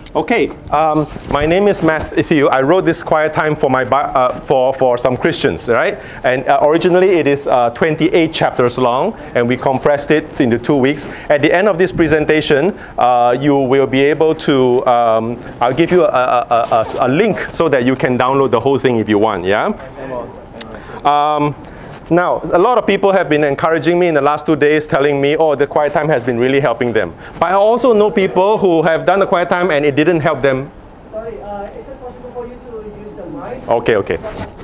Okay, my name is Matthew. I wrote this quiet time for for some Christians, right? And originally it is 28 chapters long, and we compressed it into 2 weeks. At the end of this presentation, you will be able to, I'll give you a link so that you can download the whole thing if you want, yeah? Now, a lot of people have been encouraging me in the last 2 days, telling me, oh, the quiet time has been really helping them. But I also know people who have done the quiet time and it didn't help them. Sorry, is it possible for you to use the mic? Okay.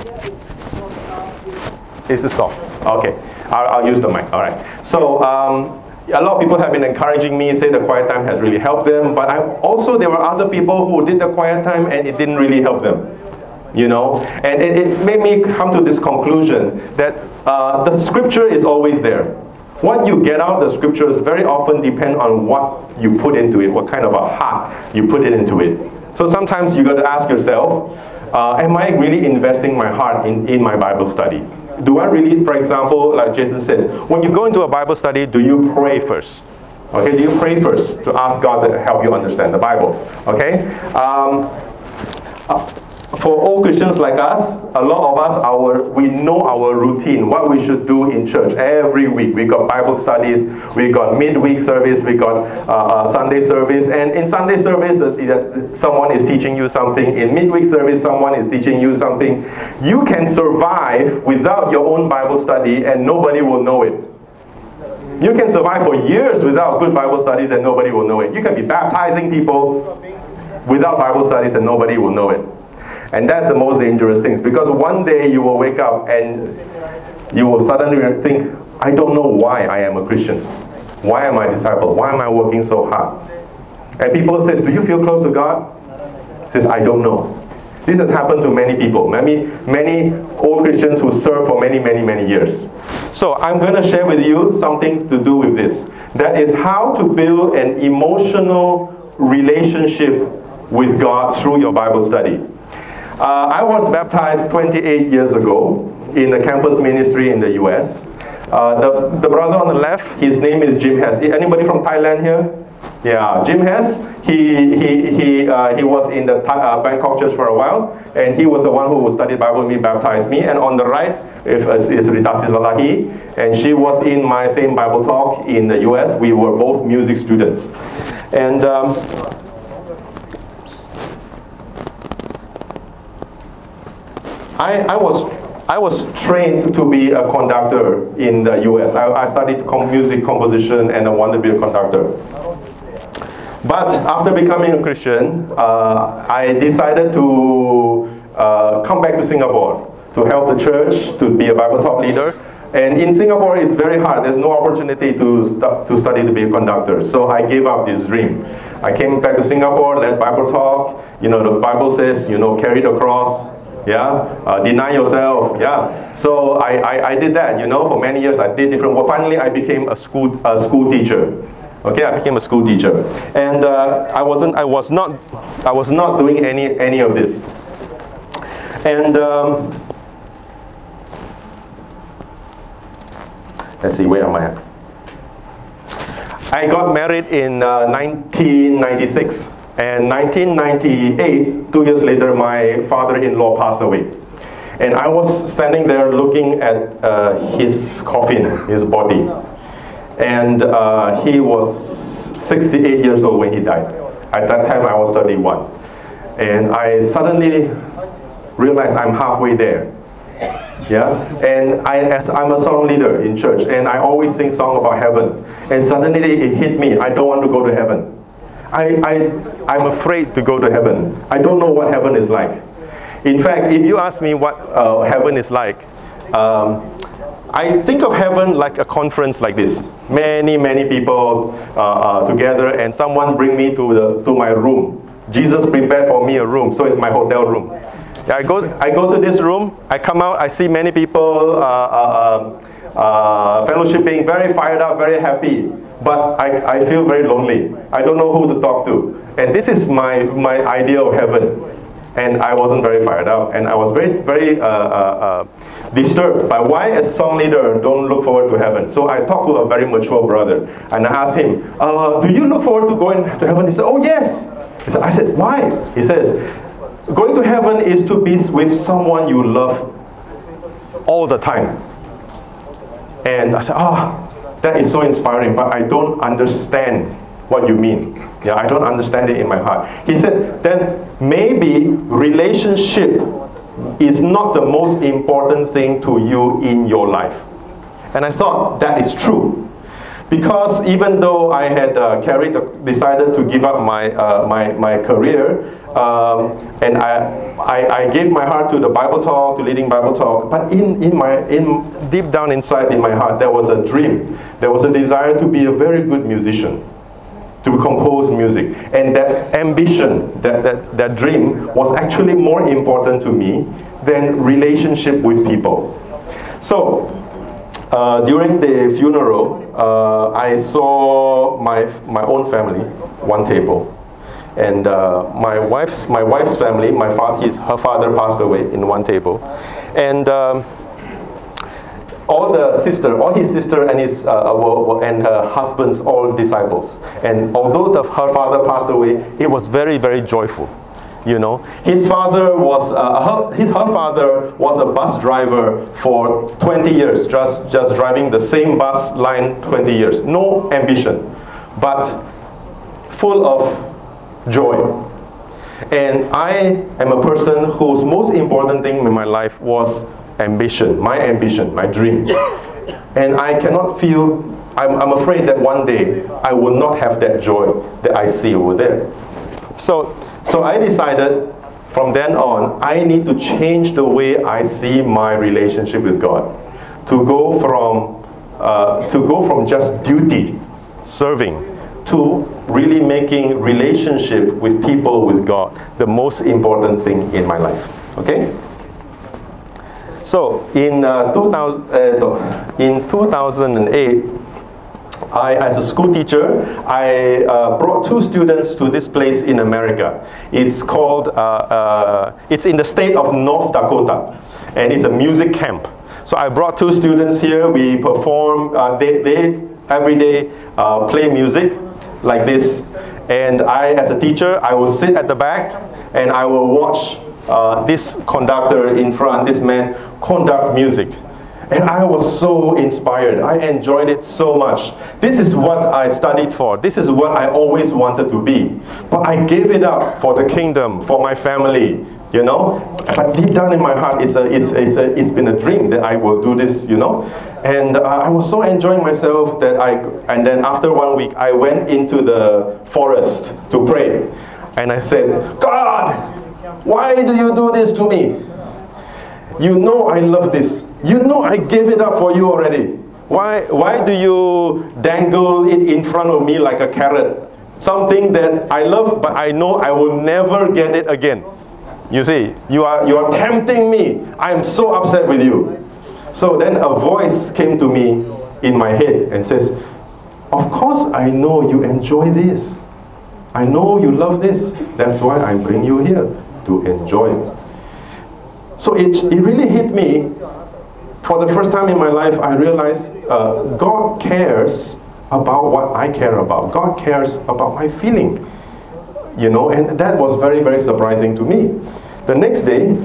Is it soft? Okay, I'll use the mic, all right. So, a lot of people have been encouraging me, say the quiet time has really helped them, but there were other people who did the quiet time and it didn't really help them. You know, and it made me come to this conclusion that the scripture is always there. What you get out of the scriptures very often depend on what you put into it, what kind of a heart you put it into it. So sometimes you got to ask yourself, am I really investing my heart in my Bible study? Do I really, for example, like Jason says, when you go into a Bible study, do you pray first? Okay, do you pray first to ask God to help you understand the Bible? Okay? For all Christians like us, a lot of us, we know our routine, what we should do in church every week. We got Bible studies, we got midweek service, we got Sunday service, and in Sunday service, someone is teaching you something. In midweek service, someone is teaching you something. You can survive without your own Bible study, and nobody will know it. You can survive for years without good Bible studies, and nobody will know it. You can be baptizing people without Bible studies, and nobody will know it. And that's the most dangerous thing, because one day you will wake up and you will suddenly think, I don't know why I am a Christian. Why am I a disciple? Why am I working so hard? And people say, do you feel close to God? Says, I don't know. This has happened to many people, many old Christians who serve for many years. So I'm going to share with you something to do with this. That is how to build an emotional relationship with God through your Bible study. I was baptized 28 years ago in a campus ministry in the US. The brother on the left, his name is Jim Hess. Anybody from Thailand here? Yeah, Jim Hess. He was in the Bangkok church for a while, and he was the one who studied Bible with me, baptized me. And on the right is Rita Silalahi, and she was in my same Bible talk in the US. We were both music students, and. I was trained to be a conductor in the US. I studied music composition and I wanted to be a conductor. But after becoming a Christian, I decided to come back to Singapore to help the church, to be a Bible talk leader. And in Singapore, it's very hard. There's no opportunity to study to be a conductor. So I gave up this dream. I came back to Singapore, led Bible talk. You know, the Bible says, carry the cross. Yeah, deny yourself. Yeah, so I did that. For many years I did different work. Finally, I became a school teacher. Okay, I became a school teacher, and I was not doing any of this. And let's see, where am I at? I got married in 1996. And 1998, 2 years later, my father-in-law passed away. And I was standing there looking at his coffin, his body. And he was 68 years old when he died. At that time, I was 31. And I suddenly realized I'm halfway there. Yeah, and I'm a song leader in church, and I always sing songs about heaven. And suddenly it hit me, I don't want to go to heaven. I'm afraid to go to heaven. I don't know what heaven is like. In fact, if you ask me what heaven is like, I think of heaven like a conference like this. Many people together, and someone bring me to my room. Jesus prepared for me a room, so it's my hotel room. I go to this room. I come out. I see many people fellowshipping, very fired up, very happy. But I feel very lonely. I don't know who to talk to. And this is my idea of heaven. And I wasn't very fired up. And I was very disturbed by why as a song leader don't look forward to heaven. So I talked to a very mature brother. And I asked him, do you look forward to going to heaven? He said, oh yes. I said, why? He says, going to heaven is to be with someone you love all the time. And I said, that is so inspiring, but I don't understand what you mean. Yeah, I don't understand it in my heart. He said, then maybe relationship is not the most important thing to you in your life. And I thought that is true. Because even though I had decided to give up my career, and I gave my heart to the Bible talk, to leading Bible talk, but in deep down inside in my heart, there was a dream. There was a desire to be a very good musician, to compose music. And that ambition, that dream was actually more important to me than relationship with people. So, during the funeral, I saw my own family, one table. And my wife's family, her father passed away in one table. And all his sister and his and her husbands, all disciples. And although her father passed away, it was very, very joyful. You know, his father was her father was a bus driver for 20 years, just driving the same bus line 20 years. No ambition, but full of joy. And I am a person whose most important thing in my life was ambition, my dream. And I cannot feel, I'm afraid that one day I will not have that joy that I see over there. So I decided from then on, I need to change the way I see my relationship with God. To go from just duty, serving, to really making relationship with people, with God, the most important thing in my life. Okay? So in 2008, as a school teacher, I brought 2 students to this place in America. It's called, it's in the state of North Dakota, and it's a music camp. So I brought 2 students here. We perform, they every day play music like this. And I, as a teacher, I will sit at the back and I will watch this conductor in front, this man, conduct music. And I was so inspired. I enjoyed it so much. This is what I studied for. This is what I always wanted to be. But I gave it up for the kingdom, for my family, you know. But deep down in my heart, it's been a dream that I will do this, you know. And I was so enjoying myself that and then after 1 week, I went into the forest to pray. And I said, God, why do you do this to me? You know I love this. You know I gave it up for you already. Why do you dangle it in front of me like a carrot? Something that I love, but I know I will never get it again. You see, you are tempting me. I am so upset with you. So then a voice came to me in my head and says, of course I know you enjoy this. I know you love this. That's why I bring you here, to enjoy it. So it really hit me. For the first time in my life, I realized God cares about what I care about. God cares about my feeling, you know, and that was very, very surprising to me. The next day,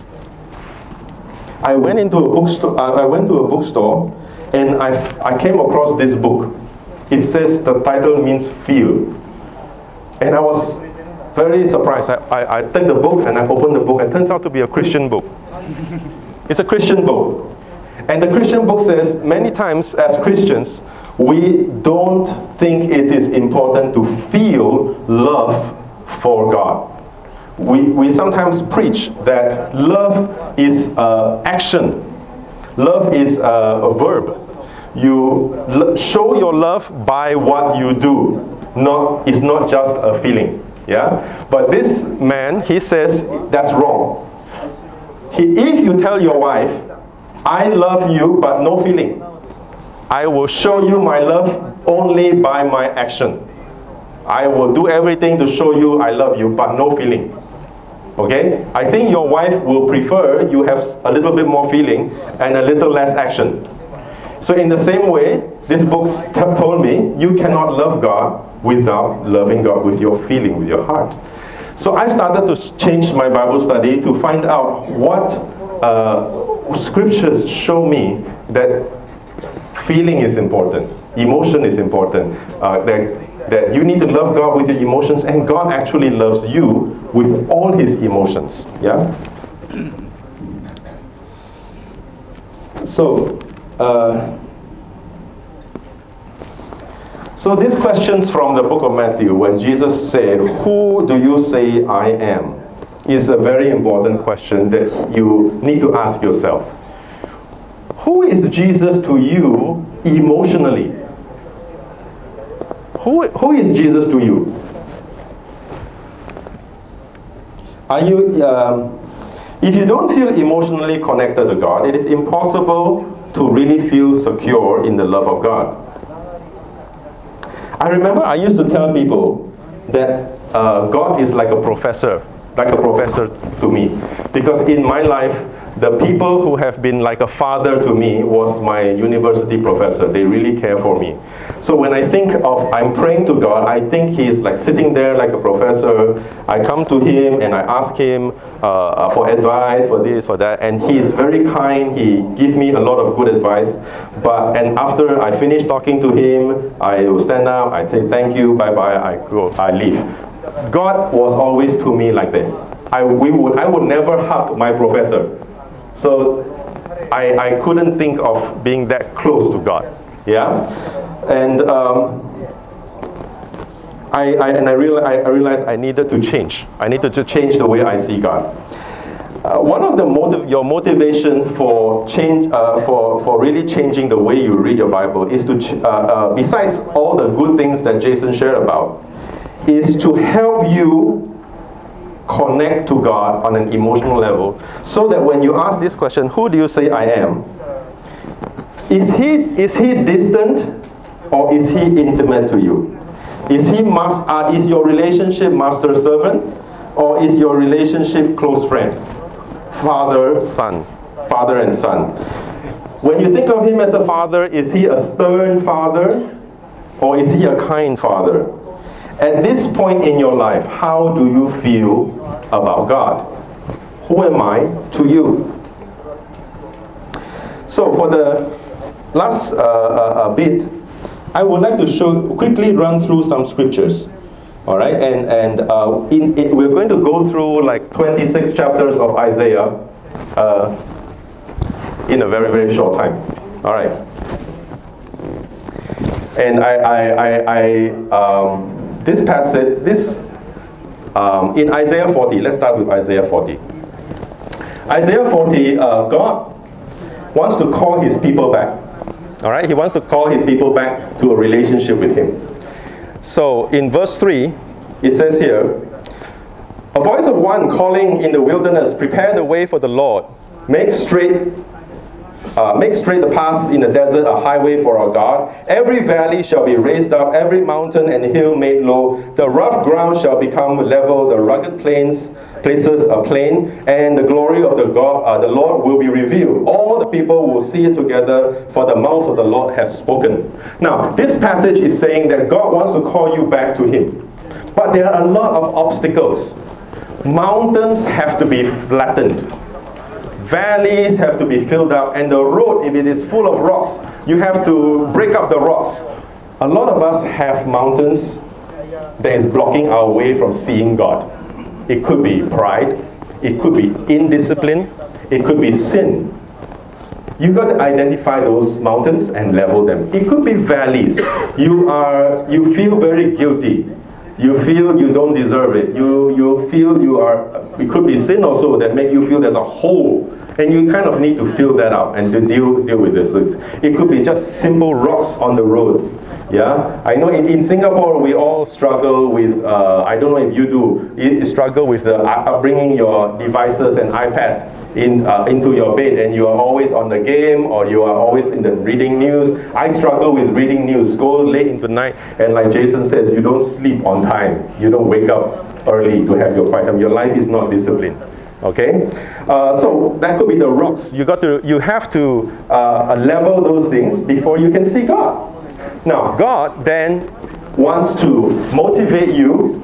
I went to a bookstore, and I came across this book. It says the title means feel, and I was very surprised. I took the book and I opened the book, and it turns out to be a Christian book. It's a Christian book. And the Christian book says, many times as Christians, we don't think it is important to feel love for God. We sometimes preach that love is action. Love is a verb. You show your love by what you do. It's not just a feeling. Yeah? But this man, he says that's wrong. If you tell your wife, I love you but no feeling, I will show you my love only by my action. I will do everything to show you I love you but no feeling. Okay? I think your wife will prefer you have a little bit more feeling and a little less action. So in the same way, this book told me you cannot love God without loving God with your feeling, with your heart. So I started to change my Bible study to find out what scriptures show me that feeling is important, emotion is important, that you need to love God with your emotions, and God actually loves you with all His emotions. Yeah. So these questions from the book of Matthew, when Jesus said, "Who do you say I am?" is a very important question that you need to ask yourself. Who is Jesus to you emotionally? Who is Jesus to you? Are you, if you don't feel emotionally connected to God, it is impossible to really feel secure in the love of God. I remember I used to tell people that God is like a professor to me. Because in my life, the people who have been like a father to me was my university professor. They really care for me. So when I think of, I'm praying to God, I think He's like sitting there like a professor. I come to Him and I ask Him for advice, for this, for that. And He is very kind. He gives me a lot of good advice. And after I finish talking to Him, I will stand up, I say thank you, bye-bye, I go, I leave. God was always to me like this. I would never hug my professor. So I couldn't think of being that close to God. Yeah? And I realized I needed to change. I needed to change the way I see God. One of your motivation for change, for really changing the way you read your Bible is to, besides all the good things that Jason shared about, is to help you connect to God on an emotional level, so that when you ask this question, who do you say I am? Is he distant or is he intimate to you? Is your relationship master-servant, or is your relationship close friend? Father and son. When you think of Him as a father, is He a stern father or is He a kind father? At this point in your life, how do you feel about God? Who am I to you? So for the last bit, I would like to quickly run through some scriptures. All right, and we're going to go through like 26 chapters of Isaiah in a very, very short time. All right. And this passage, in Isaiah 40, let's start with Isaiah 40. Isaiah 40, God wants to call His people back. All right, He wants to call His people back to a relationship with Him. So in verse 3, it says here, a voice of one calling in the wilderness, prepare the way for the Lord. Make straight the path in the desert, a highway for our God. Every valley shall be raised up, every mountain and hill made low. The rough ground shall become level, the rugged places a plain, and the glory of the Lord will be revealed. All the people will see it together, for the mouth of the Lord has spoken. Now, this passage is saying that God wants to call you back to Him. But there are a lot of obstacles. Mountains have to be flattened. Valleys have to be filled up, and the road, if it is full of rocks, you have to break up the rocks. A lot of us have mountains that is blocking our way from seeing God. It could be pride, it could be indiscipline, it could be sin. You've got to identify those mountains and level them. It could be valleys. You feel very guilty. You feel you don't deserve it. You feel it could be sin also that make you feel there's a hole, and you kind of need to fill that up and to deal with this. It could be just simple rocks on the road. Yeah, I know in Singapore we all struggle with, I don't know if you do, you struggle with bringing your devices and iPad into your bed, and you are always on the game, or you are always in the reading news. I struggle with reading news, go late into night, and like Jason says, you don't sleep on time, you don't wake up early to have your quiet time. Your life is not disciplined. Okay, so that could be the rocks. You have to level those things before you can see God. Now, God then wants to motivate you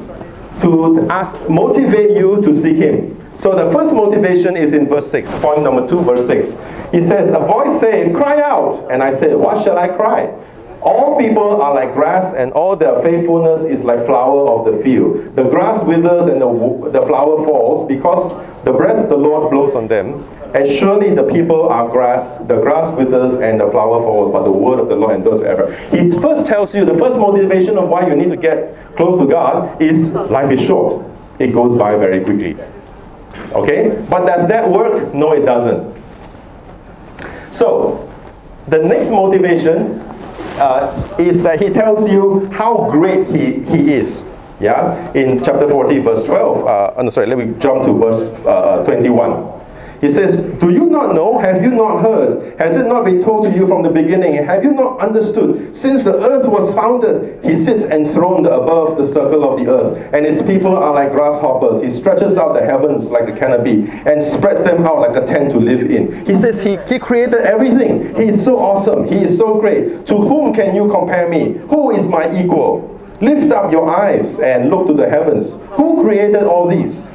to seek Him. So the first motivation is in verse 6, point number 2, verse 6. He says, a voice said, cry out. And I said, what shall I cry? All people are like grass, and all their faithfulness is like flower of the field. The grass withers and the flower falls, because the breath of the Lord blows on them. And surely the people are grass, the grass withers and the flower falls, but the word of the Lord endures forever. He first tells you, the first motivation of why you need to get close to God is life is short. It goes by very quickly. Okay? But does that work? No, it doesn't. So, the next motivation is that he tells you how great he is. Yeah? In chapter 40, verse 12. Let me jump to verse 21. He says, do you not know? Have you not heard? Has it not been told to you from the beginning? Have you not understood? Since the earth was founded, He sits enthroned above the circle of the earth, and His people are like grasshoppers. He stretches out the heavens like a canopy and spreads them out like a tent to live in. He says he created everything. He is so awesome. He is so great. To whom can you compare me? Who is my equal? Lift up your eyes and look to the heavens. Who created all these?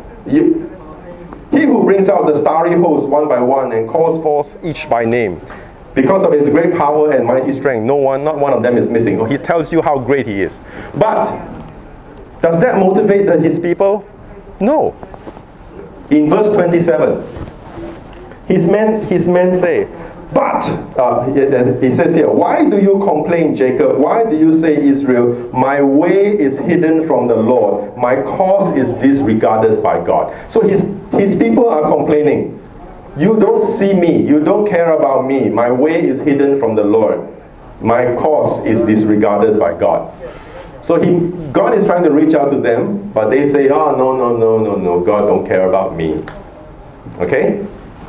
He who brings out the starry host one by one and calls forth each by name. Because of His great power and mighty strength, not one of them is missing. He tells you how great He is. But does that motivate His people? No. In verse 27, His men say, but, he says here, why do you complain, Jacob? Why do you say, Israel, my way is hidden from the Lord. My cause is disregarded by God. So his people are complaining. You don't see me. You don't care about me. My way is hidden from the Lord. My cause is disregarded by God. So God is trying to reach out to them, but they say, oh, no, God don't care about me. Okay?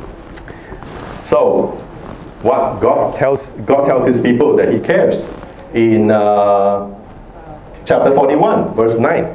So, what God tells His people that He cares in chapter 41, verse 9.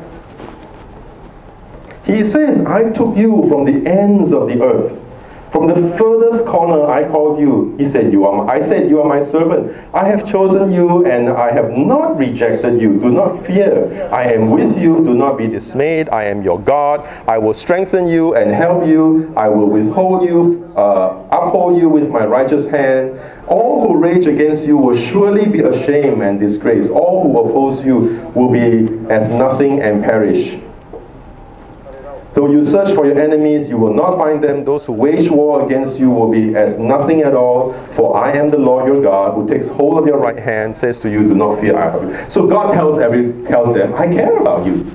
He says, I took you from the ends of the earth. From the furthest corner I called you. I said, you are my servant. I have chosen you and I have not rejected you. Do not fear. I am with you. Do not be dismayed. I am your God. I will strengthen you and help you. I will uphold you with my righteous hand. All who rage against you will surely be ashamed and disgraced. All who oppose you will be as nothing and perish. Though you search for your enemies, you will not find them. Those who wage war against you will be as nothing at all. For I am the Lord your God, who takes hold of your right hand, says to you, do not fear, I have you. So God tells them, I care about you.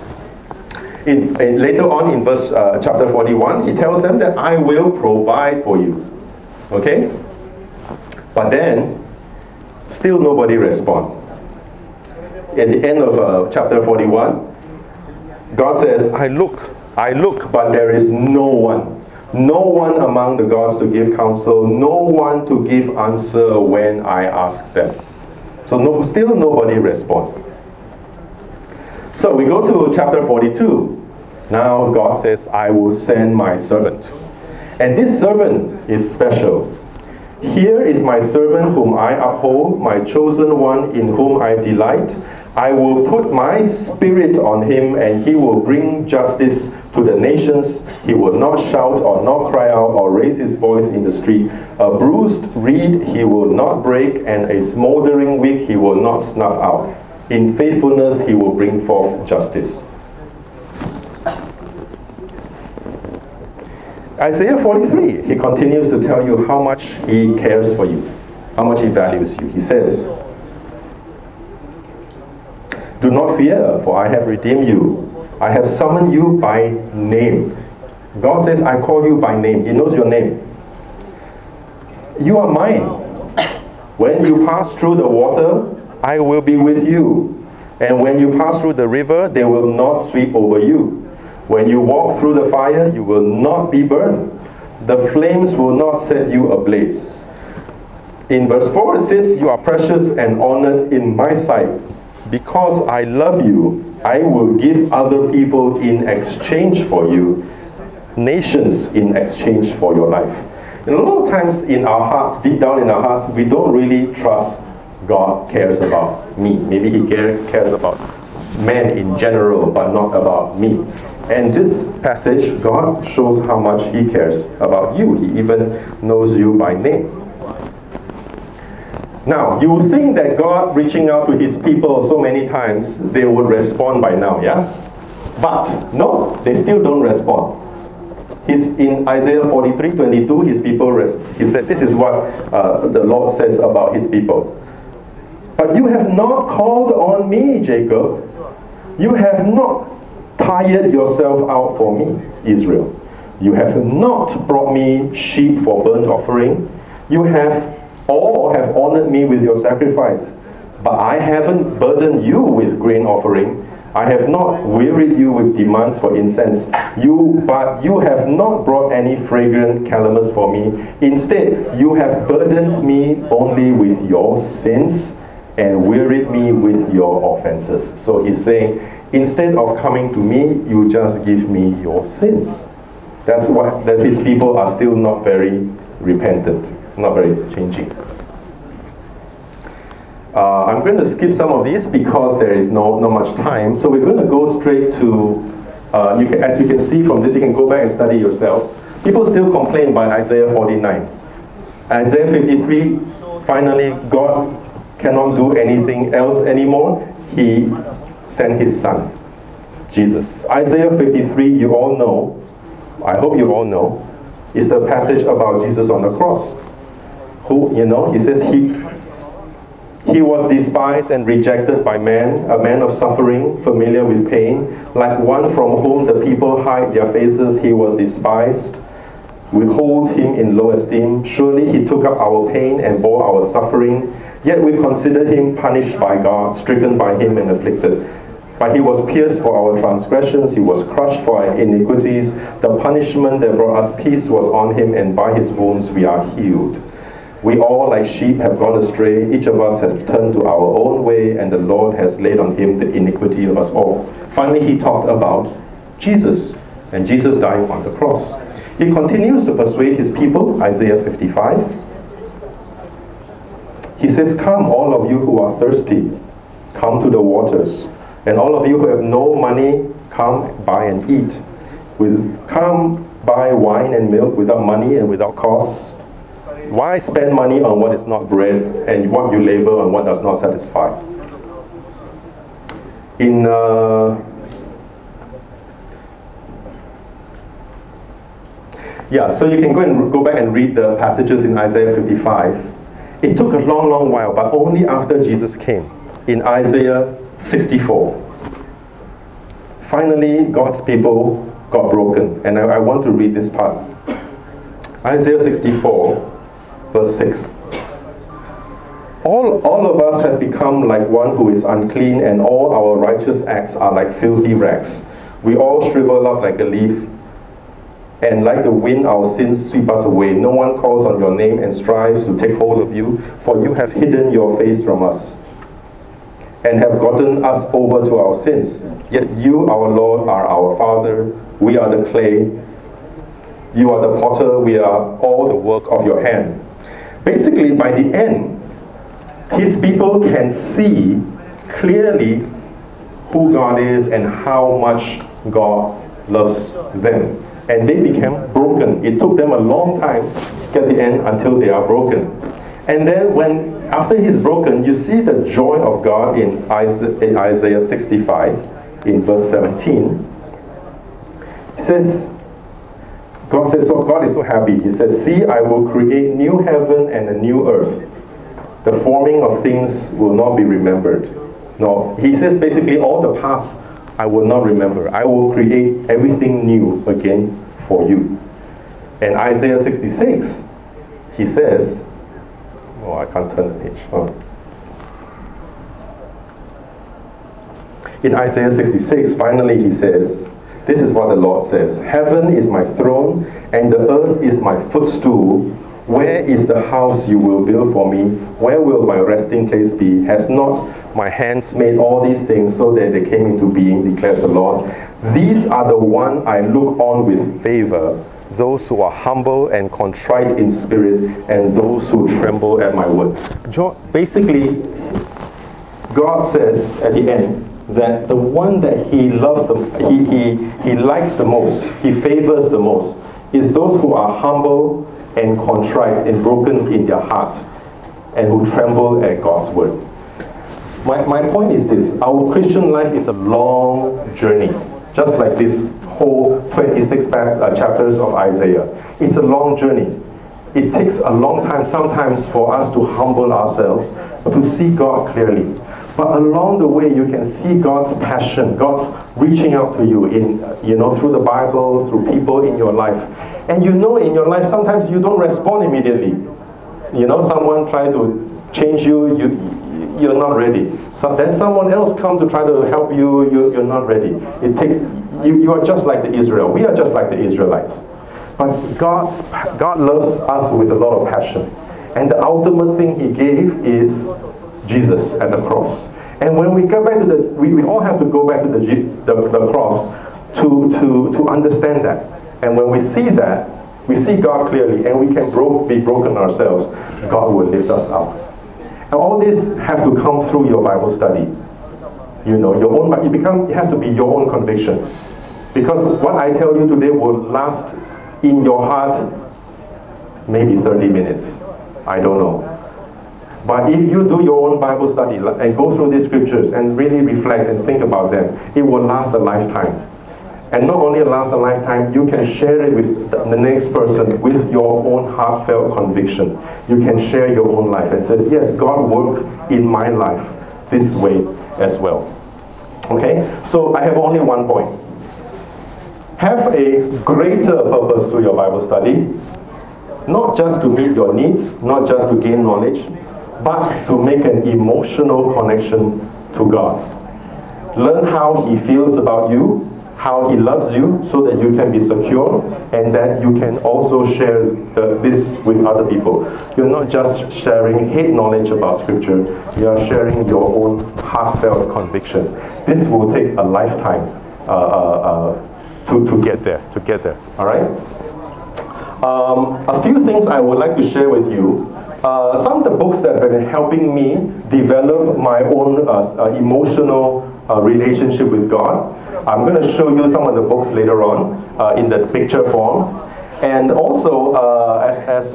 Later on in verse chapter 41, He tells them that I will provide for you. Okay? But then, still nobody responds. At the end of chapter 41, God says, I look, but there is no one. No one among the gods to give counsel, no one to give answer when I ask them. So still nobody responds. So we go to chapter 42. Now God says, I will send my servant. And this servant is special. Here is my servant whom I uphold, my chosen one in whom I delight. I will put my spirit on him, and he will bring justice to the nations. He will not shout or not cry out or raise his voice in the street. A bruised reed he will not break, and a smoldering wick he will not snuff out. In faithfulness he will bring forth justice. Isaiah 43, he continues to tell you how much he cares for you, how much he values you. He says, do not fear, for I have redeemed you. I have summoned you by name. God says, I call you by name. He knows your name. You are mine. When you pass through the water, I will be with you. And when you pass through the river, they will not sweep over you. When you walk through the fire, you will not be burned. The flames will not set you ablaze. In verse 4, it says, you are precious and honored in my sight. Because I love you, I will give other people in exchange for you, nations in exchange for your life. And a lot of times in our hearts, deep down in our hearts, we don't really trust God cares about me. Maybe he cares about men in general, but not about me. And this passage, God shows how much he cares about you. He even knows you by name. Now, you would think that God reaching out to his people so many times, they would respond by now, yeah? But no, they still don't respond. In Isaiah 43:22, his people, he said, this is what the Lord says about his people. But you have not called on me, Jacob. You have not tired yourself out for me, Israel. You have not brought me sheep for burnt offering. You have honored me with your sacrifice. But I haven't burdened you with grain offering. I have not wearied you with demands for incense. But you have not brought any fragrant calamus for me. Instead, you have burdened me only with your sins and wearied me with your offenses. So he's saying, instead of coming to me, you just give me your sins. That's why that his people are still not very repentant, not very changing. I'm going to skip some of these because there is not much time. So we're going to go straight to, as you can see from this, you can go back and study yourself. People still complain about Isaiah 49. Isaiah 53, finally, God cannot do anything else anymore. He sent his son, Jesus. Isaiah 53, you all know, I hope you all know, is the passage about Jesus on the cross. Who, he says he was despised and rejected by man, a man of suffering, familiar with pain, like one from whom the people hide their faces. He was despised. We hold him in low esteem. Surely he took up our pain and bore our suffering. Yet we considered him punished by God, stricken by him and afflicted. But he was pierced for our transgressions, he was crushed for our iniquities. The punishment that brought us peace was on him, and by his wounds we are healed. We all like sheep have gone astray. Each of us has turned to our own way, and the Lord has laid on him the iniquity of us all. Finally, he talked about Jesus, and Jesus dying on the cross. He continues to persuade his people, Isaiah 55. He says, come, all of you who are thirsty, come to the waters. And all of you who have no money, come buy and eat. Come buy wine and milk without money and without cost. Why spend money on what is not bread and what you labor on what does not satisfy? So you can go back and read the passages in Isaiah 55. It took a long while, but only after Jesus came. In Isaiah 64. Finally, God's people got broken. And I want to read this part. Isaiah 64. Verse 6. All of us have become like one who is unclean, and all our righteous acts are like filthy rags. We all shrivel up like a leaf, and like the wind our sins sweep us away. No one calls on your name and strives to take hold of you, for you have hidden your face from us and have gotten us over to our sins. Yet you, our Lord, are our Father. We are the clay. You are the potter. We are all the work of your hand. Basically, by the end, his people can see clearly who God is and how much God loves them. And they became broken. It took them a long time to get the end until they are broken. And then after he's broken, you see the joy of God in Isaiah 65, in verse 17. He says, God says, so God is so happy. He says, see, I will create new heaven and a new earth. The forming of things will not be remembered. No, he says basically all the past I will not remember. I will create everything new again for you. And Isaiah 66, he says, I can't turn the page. In Isaiah 66, finally he says, this is what the Lord says. Heaven is my throne, and the earth is my footstool. Where is the house you will build for me? Where will my resting place be? Has not my hands made all these things so that they came into being, declares the Lord? These are the one I look on with favor, those who are humble and contrite in spirit, and those who tremble at my word. Basically, God says at the end that the one that he loves, he likes the most, he favors the most, is those who are humble and contrite and broken in their heart, and who tremble at God's word. My point is this: our Christian life is a long journey, just like this whole 26 chapters of Isaiah. It's a long journey. It takes a long time sometimes for us to humble ourselves, to see God clearly. But along the way, you can see God's passion, God's reaching out to you in, through the Bible, through people in your life. And in your life, sometimes you don't respond immediately. Someone try to change you, you're not ready. So then someone else come to try to help you, you're not ready. It takes, you are just like the Israel. We are just like the Israelites. But God loves us with a lot of passion. And the ultimate thing he gave is Jesus at the cross. And when we go back to we all have to go back to the cross to understand that. And when we see that, we see God clearly, and we can be broken ourselves. God will lift us up. And all this have to come through your Bible study. Your own. It has to be your own conviction, because what I tell you today will last in your heart maybe 30 minutes. I don't know. But if you do your own Bible study and go through these scriptures and really reflect and think about them, it will last a lifetime. And not only last a lifetime, you can share it with the next person with your own heartfelt conviction. You can share your own life and say, yes, God worked in my life this way as well. Okay? So I have only one point. Have a greater purpose to your Bible study. Not just to meet your needs, not just to gain knowledge, but to make an emotional connection to God. Learn how he feels about you, how he loves you, so that you can be secure, and that you can also share this with other people. You're not just sharing hate knowledge about scripture, you are sharing your own heartfelt conviction. This will take a lifetime to get there. All right? A few things I would like to share with you. Some of the books that have been helping me develop my own emotional relationship with God. I'm going to show you some of the books later on in the picture form. And also, as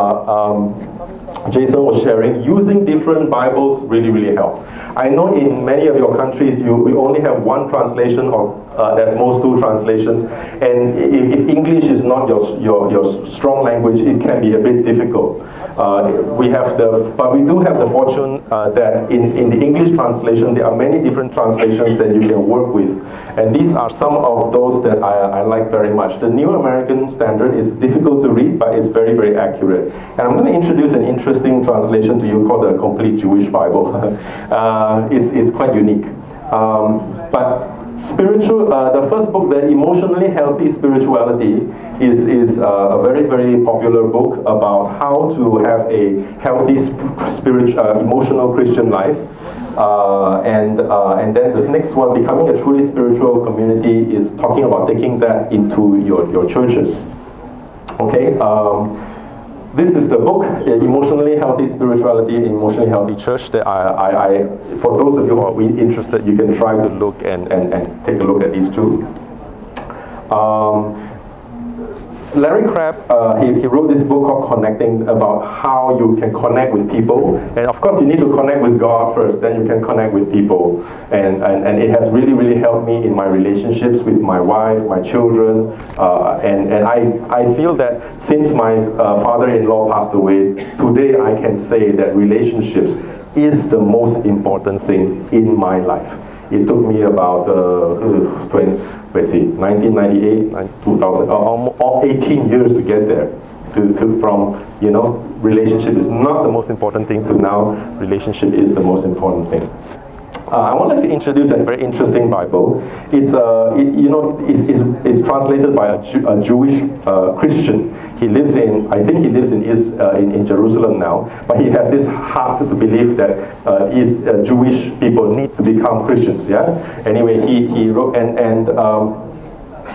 Jason was sharing, using different Bibles really help. I know in many of your countries we only have one translation or at most two translations, and if English is not your strong language, it can be a bit difficult. But we do have the fortune that in the English translation there are many different translations that you can work with, and these are some of those that I like very much. The New American Standard is difficult to read, but it's very accurate. And I'm going to introduce an interesting translation to you called the Complete Jewish Bible. It's quite unique. But the first book, The Emotionally Healthy Spirituality, is a very popular book about how to have a healthy emotional Christian life. And then the next one, Becoming a Truly Spiritual Community, is talking about taking that into your churches. Okay, this is the book, Emotionally Healthy Spirituality, Emotionally Healthy Church, that for those of you who are interested, you can try to look and take a look at these two. Larry Crabb, he wrote this book called Connecting, about how you can connect with people. And of course you need to connect with God first, then you can connect with people. And it has really helped me in my relationships with my wife, my children. And I feel that since my father-in-law passed away, today I can say that relationships is the most important thing in my life. It took me about 1998, 2000, 18 years to get there. From relationship is not the most important thing to now relationship is the most important thing. I would like to introduce a very interesting Bible. It's translated by a Jewish Christian. He lives in Jerusalem now, but he has this heart to believe that Jewish people need to become Christians. Yeah. Anyway, he wrote, and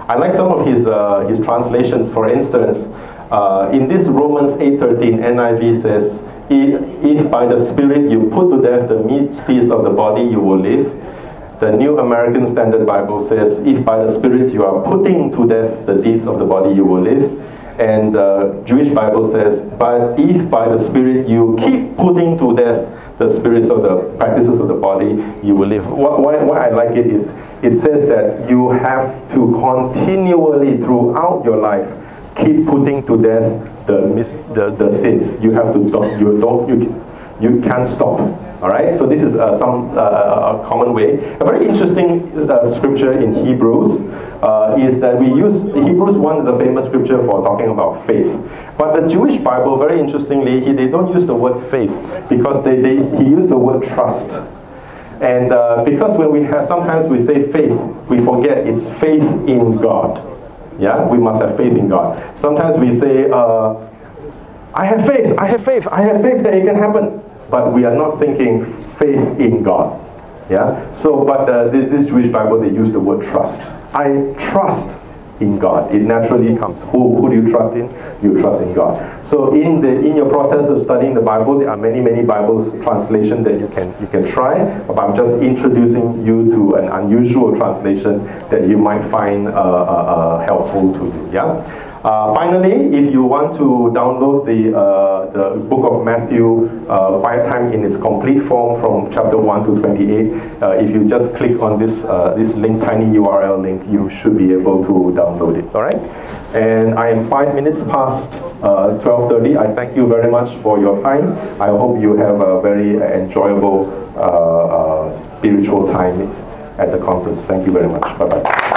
I like some of his translations. For instance, in this Romans 8:13, NIV says, if by the Spirit you put to death the misdeeds of the body, you will live. The New American Standard Bible says, if by the Spirit you are putting to death the deeds of the body, you will live. And the Jewish Bible says, but if by the Spirit you keep putting to death the spirits of the practices of the body, you will live. Why I like it is, it says that you have to continually throughout your life keep putting to death the sins. You have to you can't stop. All right. So this is a common way. A very interesting scripture in Hebrews is that we use Hebrews 1 is a famous scripture for talking about faith. But the Jewish Bible, very interestingly, they don't use the word faith because he used the word trust. And because when sometimes we say faith, we forget it's faith in God. Yeah, we must have faith in God. Sometimes we say, I have faith that it can happen. But we are not thinking faith in God. Yeah. So, but this Jewish Bible, they use the word trust. I trust in God. It naturally comes. Who do you trust in? You trust in God. So, in your process of studying the Bible, there are many Bibles translation that you can try. But I'm just introducing you to an unusual translation that you might find helpful to you. Yeah. Finally, if you want to download the book of Matthew, Quiet Time in its complete form from chapter 1 to 28, if you just click on this link, tiny URL link, you should be able to download it. All right? And I am 5 minutes past 12:30. I thank you very much for your time. I hope you have a very enjoyable spiritual time at the conference. Thank you very much. Bye-bye.